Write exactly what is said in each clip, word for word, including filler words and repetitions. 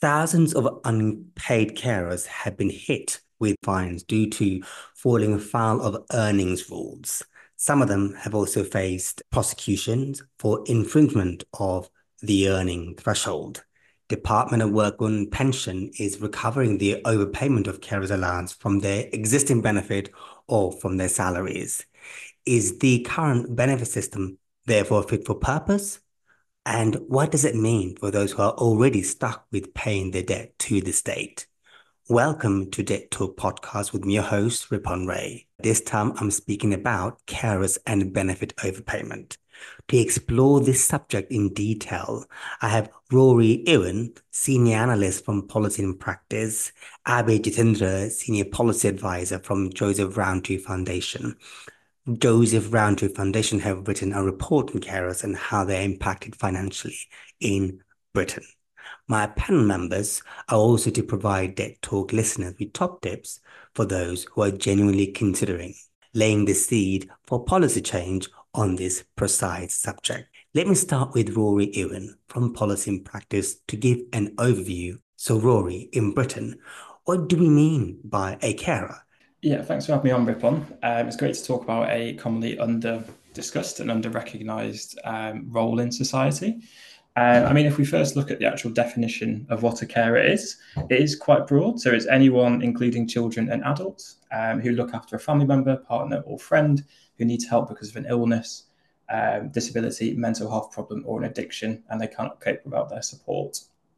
Thousands of unpaid carers have been hit with fines due to falling foul of earnings rules. Some of them have also faced prosecutions for infringement of the earning threshold. Department of Work and Pension is recovering the overpayment of carers allowance from their existing benefit or from their salaries. Is the current benefit system therefore fit for purpose? And what does it mean for those who are already stuck with paying their debt to the state? Welcome to Debt Talk podcast with me, your host, Ripon Ray. This time I'm speaking about carers and benefit overpayment. To explore this subject in detail, I have Rory Ewan, Senior Analyst from Policy and Practice, Abhay Jitendra, Senior Policy Advisor from Joseph Rowntree Foundation. Joseph Rowntree Foundation have written a report on carers and how they're impacted financially in Britain. My panel members are also to provide Debt Talk listeners with top tips for those who are genuinely considering laying the seed for policy change on this precise subject. Let me start with Rory Ewan from Policy and Practice to give an overview. So Rory, in Britain, what do we mean by a carer? Yeah, thanks for having me on, Ripon. Um, it's great to talk about a commonly under-discussed and under-recognised um, role in society. Um, I mean, if we first look at the actual definition of what a carer is, it is quite broad. So it's anyone, including children and adults, um, who look after a family member, partner or friend who needs help because of an illness, um, disability, mental health problem or an addiction, and they cannot cope without their support.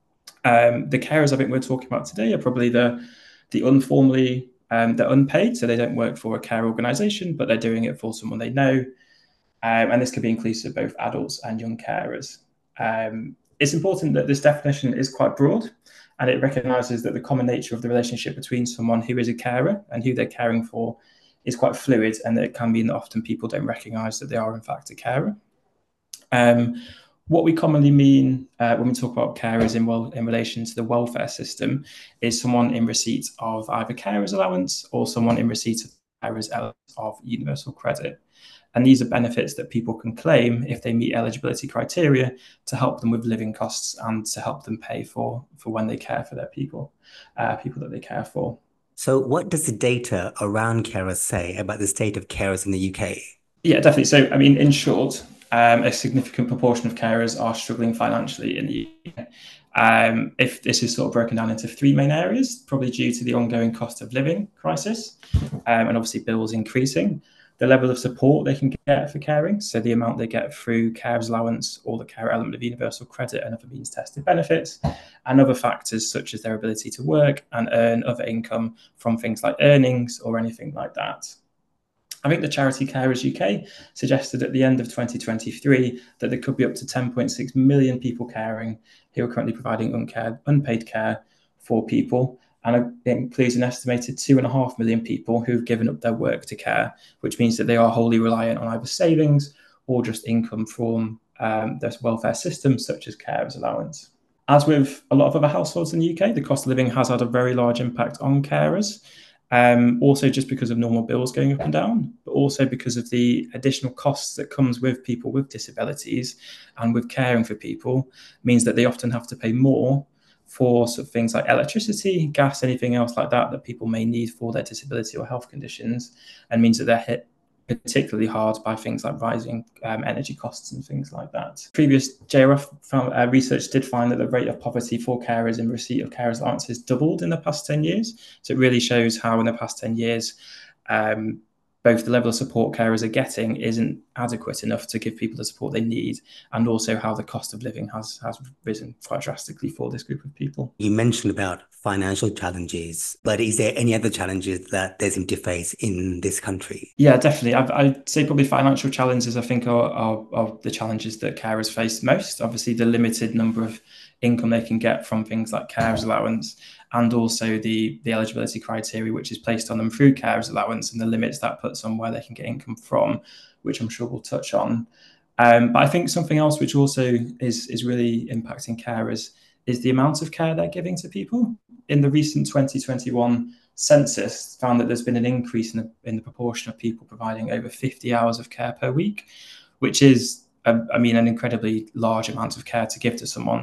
Um, the carers I think we're talking about today are probably the, the informally Um, they're unpaid, so they don't work for a care organisation, but they're doing it for someone they know. Um, and this could be inclusive of both adults and young carers. Um, it's important that this definition is quite broad, and it recognises that the common nature of the relationship between someone who is a carer and who they're caring for is quite fluid, and that it can mean that often people don't recognise that they are in fact a carer. Um, What we commonly mean uh, when we talk about carers in, well, in relation to the welfare system is someone in receipt of either carers allowance or someone in receipt of carers allowance of universal credit. And these are benefits that people can claim if they meet eligibility criteria to help them with living costs and to help them pay for, for when they care for their people, uh, people that they care for. So what does the data around carers say about the state of carers in the U K? Yeah, definitely. So, I mean, in short, um, a significant proportion of carers are struggling financially in the U K. Um, if this is sort of broken down into three main areas, probably due to the ongoing cost of living crisis, um, and obviously bills increasing, the level of support they can get for caring, so the amount they get through carers allowance or the care element of universal credit and other means tested benefits, and other factors such as their ability to work and earn other income from things like earnings or anything like that. I think the charity Carers U K suggested at the end of twenty twenty-three that there could be up to ten point six million people caring who are currently providing uncared, unpaid care for people. And it includes an estimated two and a half million people who've given up their work to care, which means that they are wholly reliant on either savings or just income from um, their welfare system, such as carers allowance. As with a lot of other households in the U K, the cost of living has had a very large impact on carers. Um, also just because of normal bills going up and down, but also because of the additional costs that comes with people with disabilities and with caring for people, means that they often have to pay more for sort of things like electricity, gas, anything else like that that people may need for their disability or health conditions, and means that they're hit particularly hard by things like rising um, energy costs and things like that. Previous J R F found, uh, research did find that the rate of poverty for carers in receipt of carers allowances doubled in the past ten years. So it really shows how in the past ten years, um, both the level of support carers are getting isn't adequate enough to give people the support they need, and also how the cost of living has, has risen quite drastically for this group of people. You mentioned about financial challenges, but is there any other challenges that they seem to face in this country? Yeah, definitely. I've, I'd say probably financial challenges, I think, are, are, are the challenges that carers face most. Obviously, the limited number of income they can get from things like carers allowance, and also the, the eligibility criteria which is placed on them through carers allowance, and the limits that puts on where they can get income from, which I'm sure we'll touch on. Um, but I think something else which also is, is really impacting carers is the amount of care they're giving to people. In the recent twenty twenty-one census, found that there's been an increase in the, in the proportion of people providing over fifty hours of care per week, which is, a, I mean, an incredibly large amount of care to give to someone.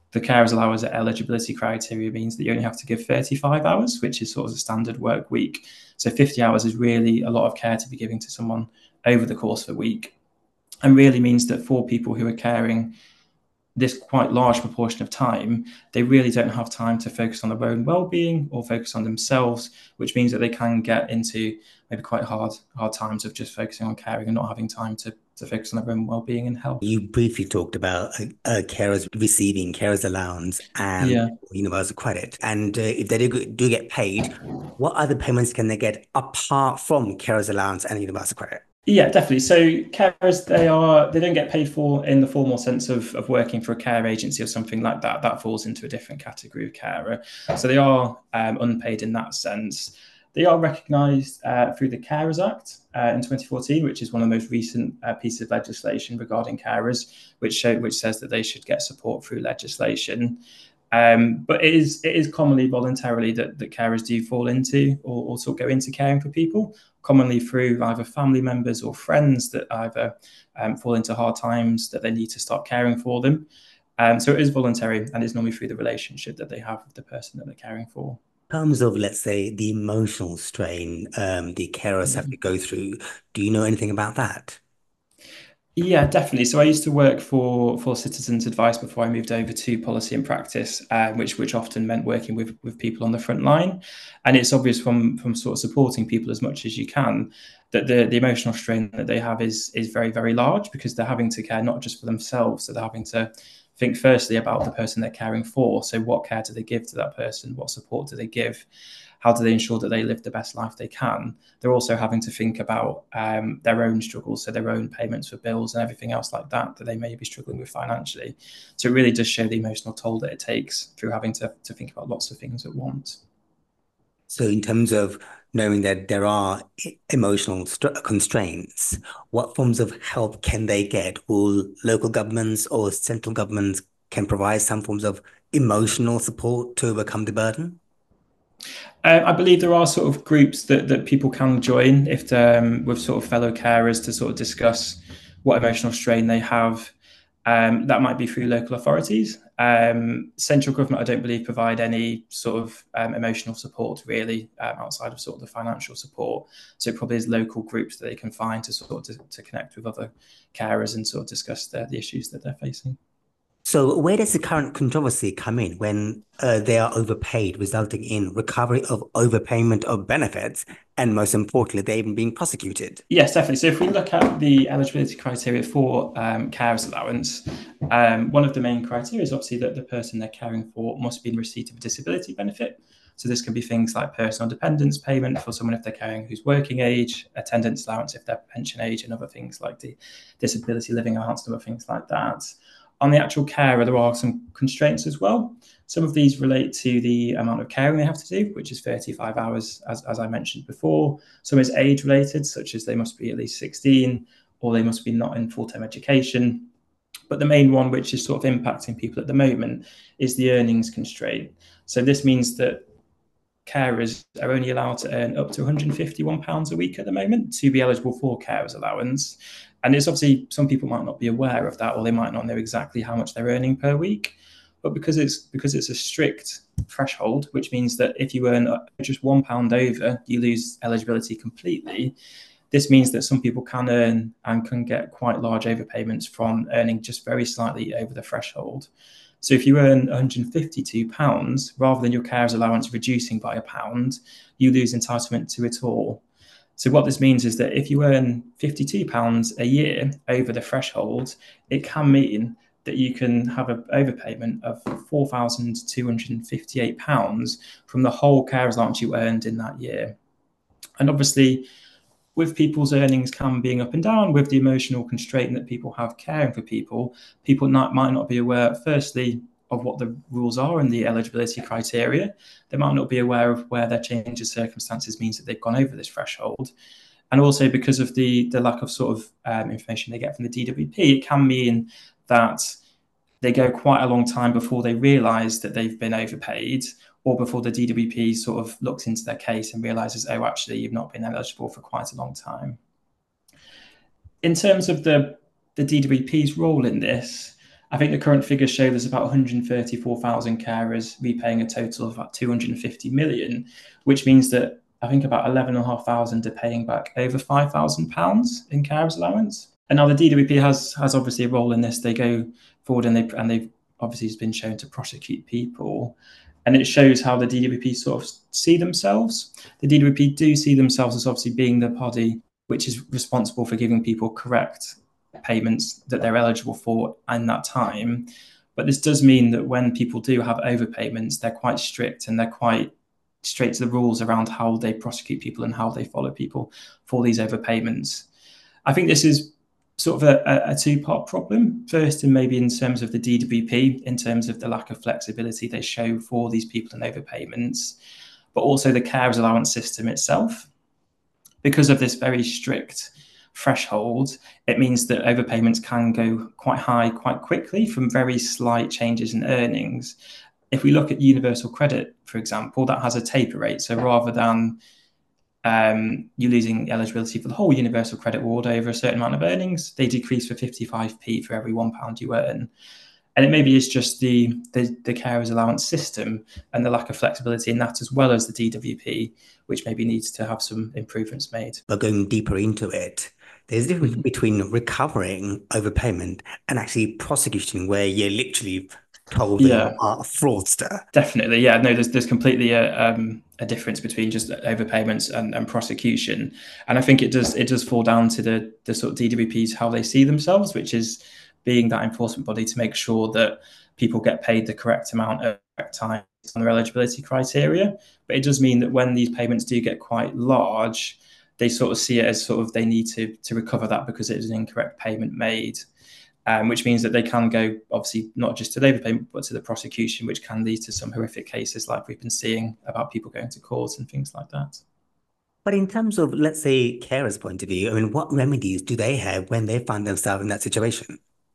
The carers allowance eligibility criteria means that you only have to give thirty-five hours, which is sort of a standard work week. So fifty hours is really a lot of care to be giving to someone over the course of a week, and really means that for people who are caring this quite large proportion of time, they really don't have time to focus on their own well-being or focus on themselves, which means that they can get into maybe quite hard hard times of just focusing on caring and not having time to, to focus on their own well-being and health. You briefly talked about uh, uh, carers receiving carers allowance and Yeah. universal credit. And uh, if they do, do get paid, what other payments can they get apart from carers allowance and universal credit? Yeah, definitely. So carers, they are they don't get paid for in the formal sense of, of working for a care agency or something like that. That falls into a different category of carer. So they are um, unpaid in that sense. They are recognised uh, through the Carers Act uh, in twenty fourteen, which is one of the most recent uh, pieces of legislation regarding carers, which show, which says that they should get support through legislation. Um, but it is it is commonly voluntarily that, that carers do fall into or also go into caring for people, commonly through either family members or friends that either um, fall into hard times that they need to start caring for them. Um, so it is voluntary, and it's normally through the relationship that they have with the person that they're caring for. In terms of, let's say, the emotional strain um, the carers have to go through, do you know anything about that? Yeah, definitely. So I used to work for for Citizens Advice before I moved over to Policy and Practice, um, which which often meant working with with people on the front line. And it's obvious from from sort of supporting people as much as you can that the the emotional strain that they have is is very, very large, because they're having to care not just for themselves, so they're having to think firstly about the person they're caring for. So what care do they give to that person? What support do they give? How do they ensure that they live the best life they can? They're also having to think about um, their own struggles, so their own payments for bills and everything else like that, that they may be struggling with financially. So it really does show the emotional toll that it takes through having to, to think about lots of things at once. So, in terms of knowing that there are emotional constraints, what forms of help can they get? Will local governments or central governments can provide some forms of emotional support to overcome the burden? Um, I believe there are sort of groups that, that people can join if um, with sort of fellow carers to sort of discuss what emotional strain they have. Um, that might be through local authorities. Um, central government, I don't believe, provide any sort of um, emotional support really um, outside of sort of the financial support. So it probably is local groups that they can find to sort of to, to connect with other carers and sort of discuss the, the issues that they're facing. So, where does the current controversy come in when uh, they are overpaid, resulting in recovery of overpayment of benefits, and most importantly, they're even being prosecuted? Yes, definitely. So if we look at the eligibility criteria for um, carers allowance, um, one of the main criteria is obviously that the person they're caring for must be in receipt of a disability benefit. So this can be things like personal dependence payment for someone if they're caring who's working age, attendance allowance if they're pension age, and other things like the disability living allowance and other things like that. On the actual carer, there are some constraints as well. Some of these relate to the amount of caring they have to do, which is thirty-five hours, as, as I mentioned before. Some is age related, such as they must be at least sixteen or they must be not in full-time education. But the main one, which is sort of impacting people at the moment, is the earnings constraint. So this means that carers are only allowed to earn up to one hundred fifty-one pounds a week at the moment to be eligible for carers allowance. And it's obviously, some people might not be aware of that, or they might not know exactly how much they're earning per week. But because it's because it's a strict threshold, which means that if you earn just one pound over, you lose eligibility completely. This means that some people can earn and can get quite large overpayments from earning just very slightly over the threshold. So if you earn one hundred fifty-two pounds, rather than your carers allowance reducing by a pound, you lose entitlement to it all. So what this means is that if you earn fifty-two pounds a year over the threshold, it can mean that you can have an overpayment of four thousand two hundred fifty-eight pounds from the whole carers allowance you earned in that year. And obviously, with people's earnings can being up and down, with the emotional constraint that people have caring for people, people not, might not be aware, firstly, of what the rules are and the eligibility criteria. They might not be aware of where their change of circumstances means that they've gone over this threshold. And also because of the, the lack of sort of um, information they get from the D W P, it can mean that they go quite a long time before they realise that they've been overpaid, or before the D W P sort of looks into their case and realises, oh, actually, you've not been eligible for quite a long time. In terms of the, the D W P's role in this, I think the current figures show there's about one hundred thirty-four thousand carers repaying a total of about two hundred fifty million, which means that I think about eleven thousand five hundred are paying back over five thousand pounds in carers allowance. And now the D W P has has obviously a role in this. They go forward and they and they've obviously been shown to prosecute people. And it shows how the D W P sort of see themselves. The D W P do see themselves as obviously being the body which is responsible for giving people correct payments that they're eligible for in that time. But this does mean that when people do have overpayments, they're quite strict and they're quite straight to the rules around how they prosecute people and how they follow people for these overpayments. I think this is sort of a, a two-part problem. First, and maybe in terms of the D W P, in terms of the lack of flexibility they show for these people in overpayments, but also the carers allowance system itself. Because of this very strict threshold, it means that overpayments can go quite high quite quickly from very slight changes in earnings. If we look at universal credit, for example, that has a taper rate. So rather than um, you losing eligibility for the whole universal credit award over a certain amount of earnings, they decrease for fifty-five p for every one pound you earn. And it maybe is just the, the, the carers allowance system and the lack of flexibility in that, as well as the D W P, which maybe needs to have some improvements made. But going deeper into it, there's a difference mm-hmm. between recovering overpayment and actually prosecuting, where you're literally told yeah. that you are a fraudster. Definitely, yeah. No, there's there's completely a um, a difference between just overpayments and, and prosecution, and I think it does it does fall down to the the sort of D W Ps, how they see themselves, which is being that enforcement body to make sure that people get paid the correct amount at the correct time on their eligibility criteria. But it does mean that when these payments do get quite large, they sort of see it as sort of they need to to recover that because it is an incorrect payment made, um, which means that they can go obviously not just to the overpayment but to the prosecution, which can lead to some horrific cases like we've been seeing about people going to court and things like that. But in terms of, let's say, carers' point of view, I mean, what remedies do they have when they find themselves in that situation?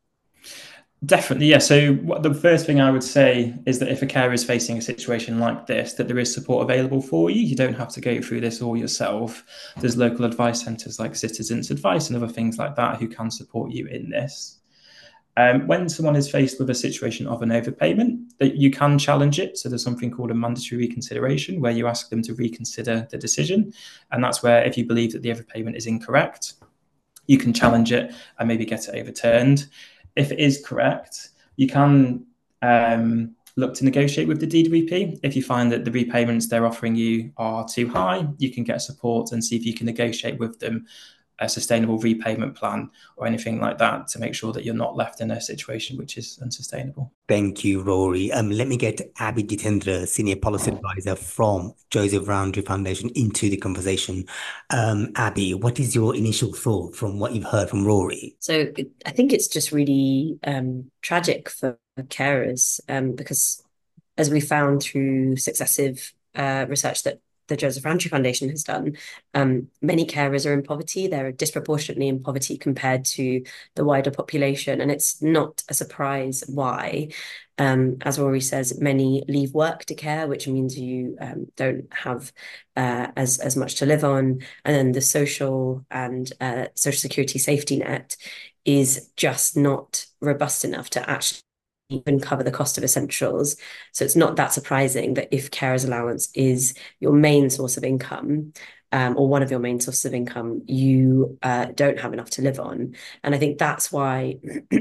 Definitely, yeah. So what, the first thing I would say is that if a carer is facing a situation like this, that there is support available for you. You don't have to go through this all yourself. There's local advice centres like Citizens Advice and other things like that who can support you in this. Um, when someone is faced with a situation of an overpayment, that you can challenge it. So there's something called a mandatory reconsideration, where you ask them to reconsider the decision. And that's where, if you believe that the overpayment is incorrect, you can challenge it and maybe get it overturned. If it is correct, you can um, look to negotiate with the D W P. If you find that the repayments they're offering you are too high, you can get support and see if you can negotiate with them a sustainable repayment plan or anything like that to make sure that you're not left in a situation which is unsustainable. Thank you, Rory. Um, let me get Abby Jitendra, Senior Policy Advisor from Joseph Rowntree Foundation, into the conversation. Um, Abby, what is your initial thought from what you've heard from Rory? So I think it's just really um, tragic for carers um, because, as we found through successive uh, research that the Joseph Rowntree Foundation has done, um, many carers are in poverty. They're disproportionately in poverty compared to the wider population. And it's not a surprise why. Um, as Rory says, many leave work to care, which means you um, don't have uh, as, as much to live on. And then the social and uh, social security safety net is just not robust enough to actually even cover the cost of essentials. So it's not that surprising that if carers allowance is your main source of income, um, or one of your main sources of income, you uh, don't have enough to live on. And I think that's why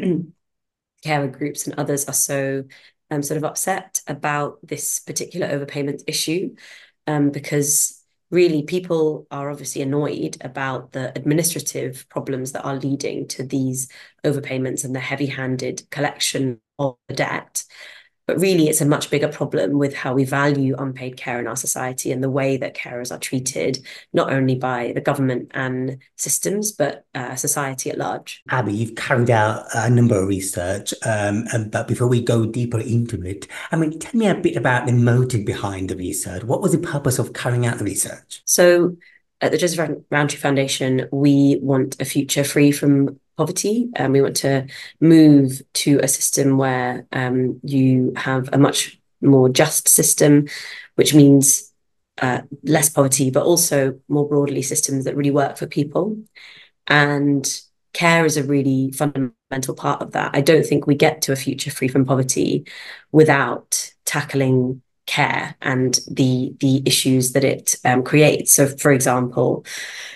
carer groups and others are so um, sort of upset about this particular overpayment issue, um, because really people are obviously annoyed about the administrative problems that are leading to these overpayments and the heavy-handed collection of the debt. But really, it's a much bigger problem with how we value unpaid care in our society and the way that carers are treated, not only by the government and systems, but uh, society at large. Abby, you've carried out a number of research, um, and, but before we go deeper into it, I mean, tell me a bit about the motive behind the research. What was the purpose of carrying out the research? So at the Joseph Rowntree Foundation, we want a future free from poverty, and we want to move to a system where um, you have a much more just system, which means uh, less poverty, but also more broadly systems that really work for people. And care is a really fundamental fundamental part of that. I don't think we get to a future free from poverty without tackling care and the the issues that it um, creates. So, for example,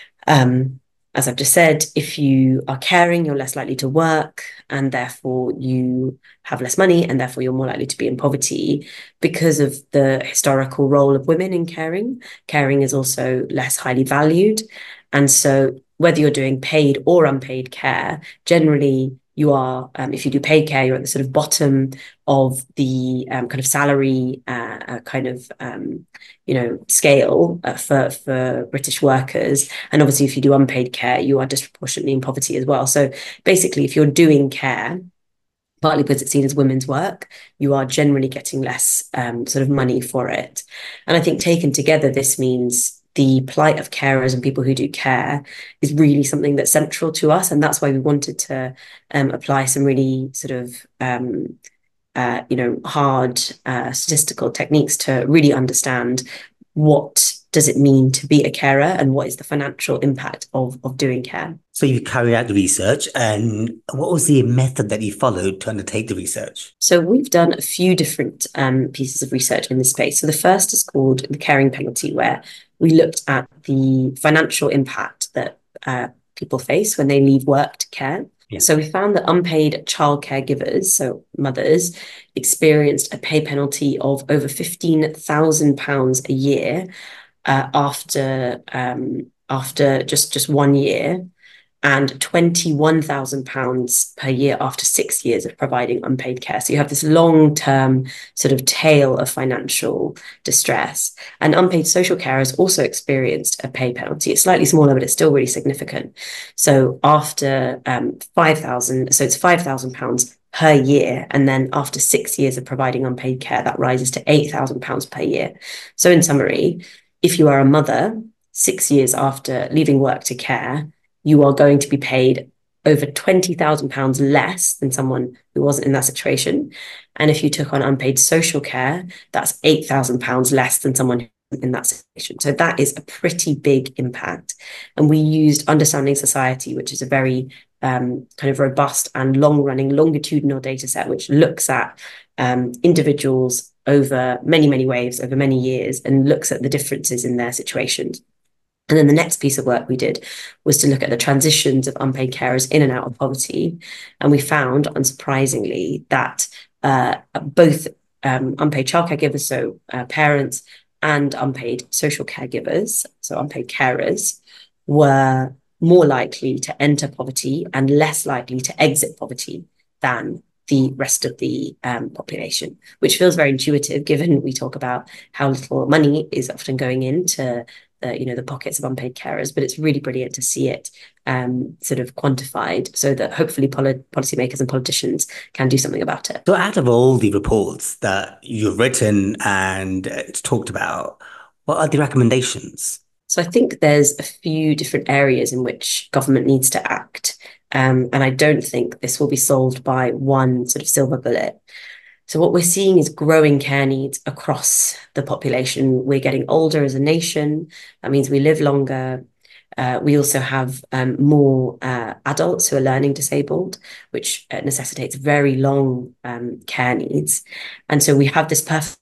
um, as I've just said, if you are caring, you're less likely to work, and therefore you have less money, and therefore you're more likely to be in poverty because of the historical role of women in caring. Caring is also less highly valued. And so whether you're doing paid or unpaid care, generally you are, um, if you do paid care, you're at the sort of bottom of the um, kind of salary uh, uh, kind of, um, you know, scale uh, for, for British workers. And obviously, if you do unpaid care, you are disproportionately in poverty as well. So basically, if you're doing care, partly because it's seen as women's work, you are generally getting less um, sort of money for it. And I think taken together, this means the plight of carers and people who do care is really something that's central to us. And that's why we wanted to um, apply some really sort of, um, uh, you know, hard uh, statistical techniques to really understand what does it mean to be a carer and what is the financial impact of, of doing care. So you carried out the research, and what was the method that you followed to undertake the research? So we've done a few different um, pieces of research in this space. So the first is called the caring penalty, where we looked at the financial impact that uh, people face when they leave work to care. Yeah. So we found that unpaid childcare givers, so mothers, experienced a pay penalty of over fifteen thousand pounds a year uh, after um, after just, just one year, and twenty-one thousand pounds per year after six years of providing unpaid care. So you have this long-term sort of tail of financial distress. And unpaid social carers also experienced a pay penalty. It's slightly smaller, but it's still really significant. So after um, five thousand, so it's five thousand pounds per year. And then after six years of providing unpaid care, that rises to eight thousand pounds per year. So in summary, if you are a mother, six years after leaving work to care, you are going to be paid over twenty thousand pounds less than someone who wasn't in that situation. And if you took on unpaid social care, that's eight thousand pounds less than someone in that situation. So that is a pretty big impact. And we used Understanding Society, which is a very um, kind of robust and long-running longitudinal data set, which looks at um, individuals over many, many waves, over many years, and looks at the differences in their situations. And then the next piece of work we did was to look at the transitions of unpaid carers in and out of poverty. And we found, unsurprisingly, that uh, both um, unpaid childcare givers, so uh, parents, and unpaid social caregivers, so unpaid carers, were more likely to enter poverty and less likely to exit poverty than the rest of the um, population, which feels very intuitive given we talk about how little money is often going into the, you know, the pockets of unpaid carers, but it's really brilliant to see it um, sort of quantified so that hopefully poli- policymakers and politicians can do something about it. So out of all the reports that you've written and it's talked about, what are the recommendations? So I think there's a few different areas in which government needs to act. Um, and I don't think this will be solved by one sort of silver bullet. So what we're seeing is growing care needs across the population. We're getting older as a nation. That means we live longer. Uh, we also have um, more uh, adults who are learning disabled, which uh, necessitates very long um, care needs. And so we have this perfect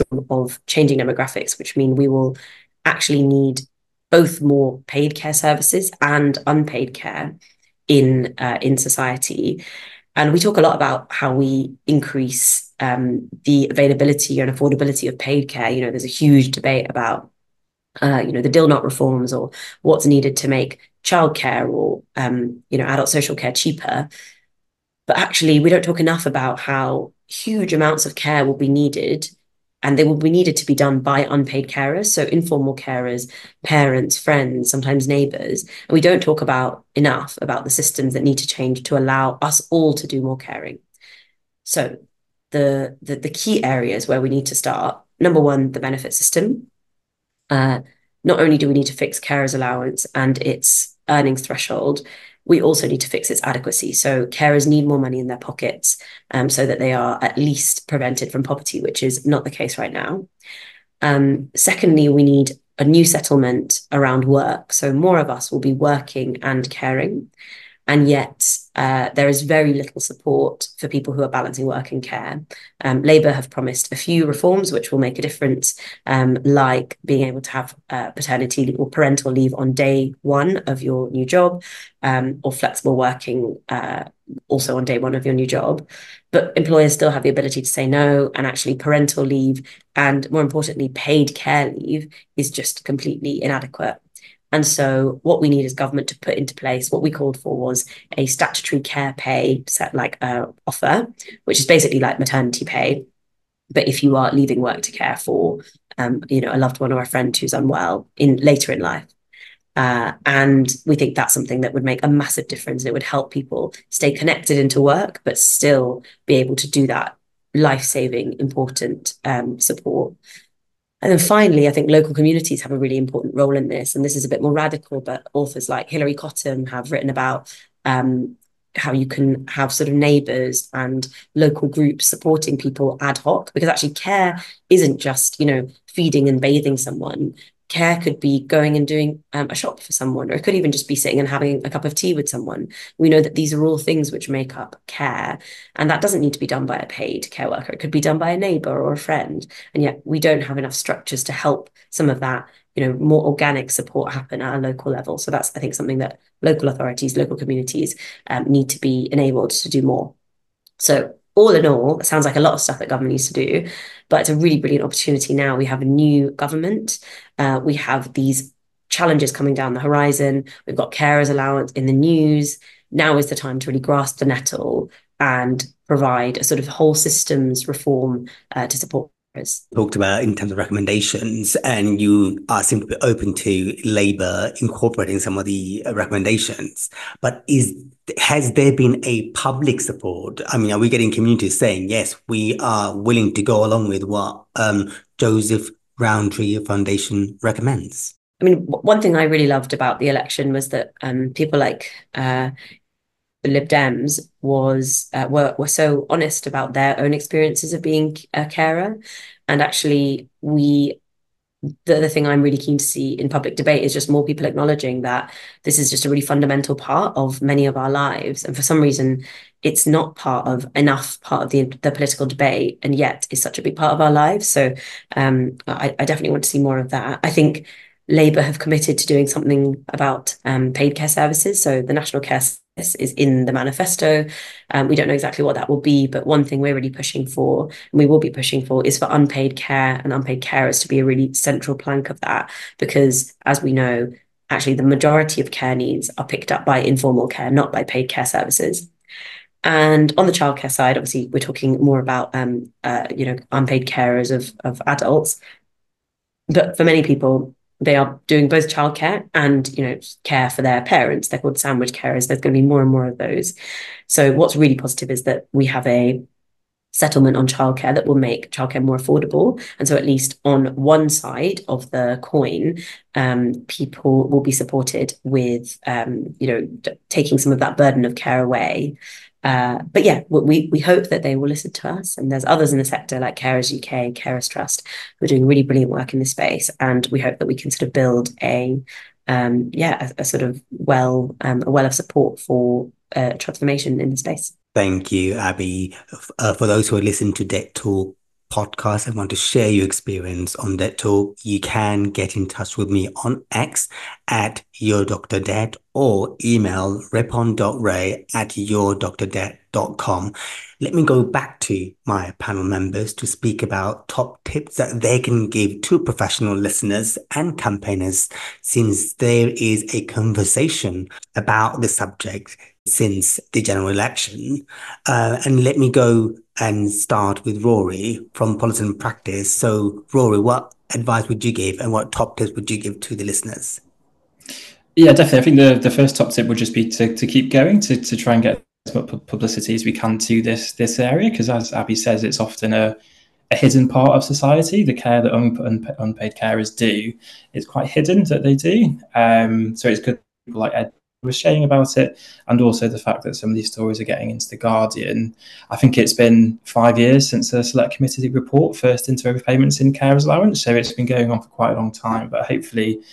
of changing demographics, which mean we will actually need both more paid care services and unpaid care in uh, in society. And we talk a lot about how we increase um, the availability and affordability of paid care. You know, there's a huge debate about, uh, you know, the Dilnot reforms or what's needed to make childcare or, um, you know, adult social care cheaper. But actually, we don't talk enough about how huge amounts of care will be needed, and they will be needed to be done by unpaid carers, so informal carers, parents, friends, sometimes neighbours. And we don't talk about enough about the systems that need to change to allow us all to do more caring. So the, the, the key areas where we need to start, number one, the benefit system. Uh, not only do we need to fix carers allowance and its earnings threshold, we also need to fix its adequacy. So carers need more money in their pockets um, so that they are at least prevented from poverty, which is not the case right now. Um, secondly, we need a new settlement around work. So more of us will be working and caring. And yet uh, there is very little support for people who are balancing work and care. Um, Labour have promised a few reforms which will make a difference, um, like being able to have uh, paternity leave or parental leave on day one of your new job, um, or flexible working uh, also on day one of your new job. But employers still have the ability to say no, and actually parental leave and, more importantly, paid care leave is just completely inadequate. And so what we need as government to put into place, what we called for was a statutory care pay set like uh, offer, which is basically like maternity pay. But if you are leaving work to care for, um, you know, a loved one or a friend who's unwell in later in life. Uh, and we think that's something that would make a massive difference. It would help people stay connected into work, but still be able to do that life-saving, important um, support. And then finally, I think local communities have a really important role in this. And this is a bit more radical, but authors like Hilary Cottam have written about um, how you can have sort of neighbours and local groups supporting people ad hoc, because actually care isn't just, you know, feeding and bathing someone. Care could be going and doing um, a shop for someone, or it could even just be sitting and having a cup of tea with someone. We know that these are all things which make up care, and that doesn't need to be done by a paid care worker. It could be done by a neighbour or a friend, and yet we don't have enough structures to help some of that, you know, more organic support happen at a local level. So that's, I think, something that local authorities, local communities um, need to be enabled to do more. So all in all, it sounds like a lot of stuff that government needs to do, but it's a really brilliant opportunity now. We have a new government. Uh, we have these challenges coming down the horizon. We've got carers allowance in the news. Now is the time to really grasp the nettle and provide a sort of whole systems reform uh, to support carers. Talked about in terms of recommendations, and you are seem to be open to Labour incorporating some of the recommendations. But is has there been a public support? I mean, are we getting communities saying, yes, we are willing to go along with what um, Joseph Rowntree Foundation recommends? I mean, one thing I really loved about the election was that um, people like uh, the Lib Dems was uh, were were so honest about their own experiences of being a carer, and actually we. The other thing I'm really keen to see in public debate is just more people acknowledging that this is just a really fundamental part of many of our lives. And for some reason, it's not part of enough part of the, the political debate, and yet is such a big part of our lives. So um, I, I definitely want to see more of that. I think Labour have committed to doing something about um, paid care services. So the National Care Service is in the manifesto. Um, we don't know exactly what that will be, but one thing we're really pushing for, and we will be pushing for, is for unpaid care and unpaid carers to be a really central plank of that. Because as we know, actually the majority of care needs are picked up by informal care, not by paid care services. And on the childcare side, obviously, we're talking more about um, uh, you know, unpaid carers of, of adults. But for many people, they are doing both childcare and, you know, care for their parents. They're called sandwich carers. There's going to be more and more of those. So what's really positive is that we have a settlement on childcare that will make childcare more affordable. And so at least on one side of the coin, um, people will be supported with, um, you know, d- taking some of that burden of care away. Uh, but yeah, we we hope that they will listen to us. And there's others in the sector like Carers U K and Carers Trust who are doing really brilliant work in this space. And we hope that we can sort of build a, um, yeah, a, a sort of well, um, a well of support for uh, transformation in the space. Thank you, Abby. Uh, for those who are listening to Det Talk podcast and want to share your experience on Det Talk, you can get in touch with me on X at your Doctor Det or email ripon dot ray at your doctor det dot com. Let me go back to my panel members to speak about top tips that they can give to professional listeners and campaigners, since there is a conversation about the subject since the general election. Uh, and let me go and start with Rory from Policy and Practice. So, Rory, what advice would you give and what top tips would you give to the listeners? Yeah, definitely. I think the, the first top tip would just be to, to keep going, to, to try and get as much publicity as we can to this this area, because as Abby says, it's often a, a hidden part of society. The care that un, un, unpaid carers do is quite hidden that they do. Um, so it's good people like Ed was sharing about it, and also the fact that some of these stories are getting into the Guardian. I think it's been five years since the Select Committee report first into overpayments in carers allowance, so it's been going on for quite a long time, but hopefully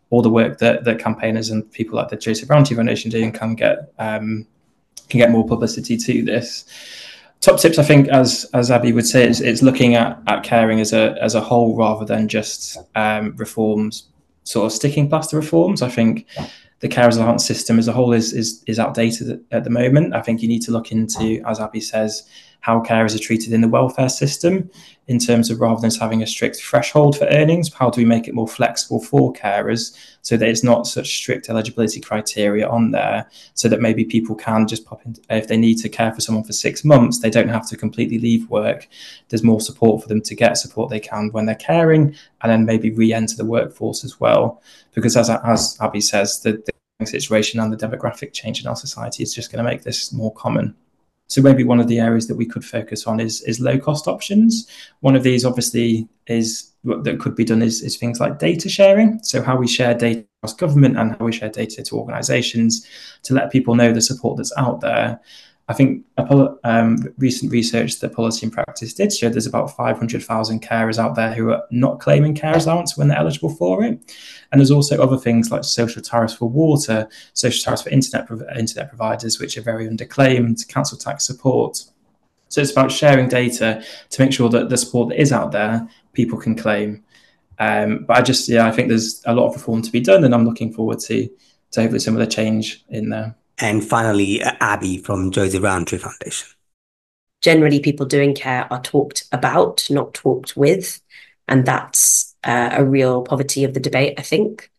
all the work that that campaigners and people like the Joseph Rowntree Foundation do can get um, can get more publicity to this. Top tips, I think, as as Abby would say, is it's looking at, at caring as a as a whole rather than just um, reforms, sort of sticking plaster reforms. I think the carers allowance system as a whole is is is outdated at the moment. I think you need to look into, as Abby says, how carers are treated in the welfare system, in terms of rather than having a strict threshold for earnings, how do we make it more flexible for carers so that it's not such strict eligibility criteria on there, so that maybe people can just pop in, if they need to care for someone for six months, they don't have to completely leave work. There's more support for them to get support they can when they're caring, and then maybe re-enter the workforce as well. Because as, as Abby says, the, the situation and the demographic change in our society is just going to make this more common. So maybe one of the areas that we could focus on is, is low cost options. One of these obviously is that could be done is, is things like data sharing. So how we share data across government and how we share data to organisations to let people know the support that's out there. I think a um, recent research that Policy and Practice did show there's about five hundred thousand carers out there who are not claiming carers allowance when they're eligible for it. And there's also other things like social tariffs for water, social tariffs for internet, internet providers, which are very underclaimed, council tax support. So it's about sharing data to make sure that the support that is out there, people can claim. Um, but I just, yeah, I think there's a lot of reform to be done, and I'm looking forward to, to hopefully some of the change in there. And finally, Abby from Joseph Rowntree Foundation. Generally, people doing care are talked about, not talked with. And that's uh, a real poverty of the debate, I think.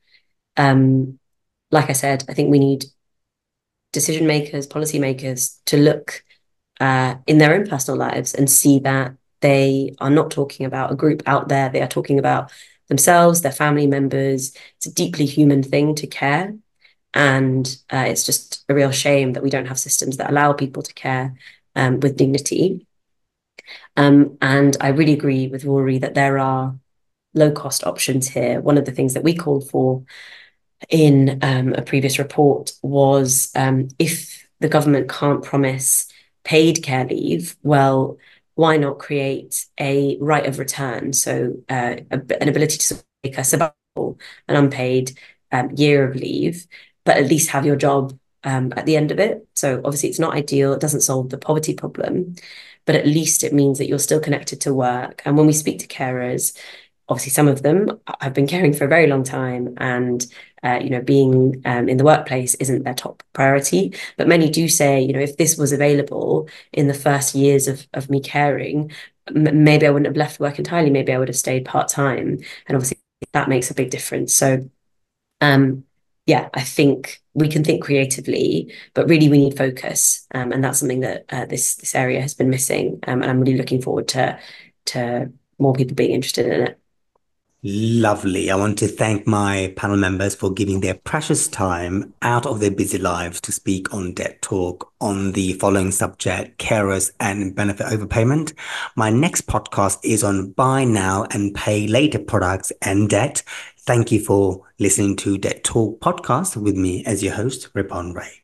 Um, like I said, I think we need decision makers, policy makers to look uh, in their own personal lives and see that they are not talking about a group out there. They are talking about themselves, their family members. It's a deeply human thing to care. And uh, it's just a real shame that we don't have systems that allow people to care um, with dignity. Um, and I really agree with Rory that there are low-cost options here. One of the things that we called for in um, a previous report was um, if the government can't promise paid care leave, well, why not create a right of return? So uh, a, an ability to take a sabbatical, an unpaid um, year of leave, but at least have your job um, at the end of it. So obviously it's not ideal. It doesn't solve the poverty problem, but at least it means that you're still connected to work. And when we speak to carers, obviously some of them have been caring for a very long time, and uh, you know, being um, in the workplace isn't their top priority. But many do say, you know, if this was available in the first years of, of me caring, m- maybe I wouldn't have left work entirely. Maybe I would have stayed part-time. And obviously that makes a big difference. So um, yeah, I think we can think creatively, but really we need focus. Um, and that's something that uh, this this area has been missing. Um, and I'm really looking forward to to more people being interested in it. Lovely. I want to thank my panel members for giving their precious time out of their busy lives to speak on Debt Talk on the following subject, carers and benefit overpayment. My next podcast is on buy now and pay later products and debt. Thank you for listening to Debt Talk podcast with me as your host, Ripon Ray.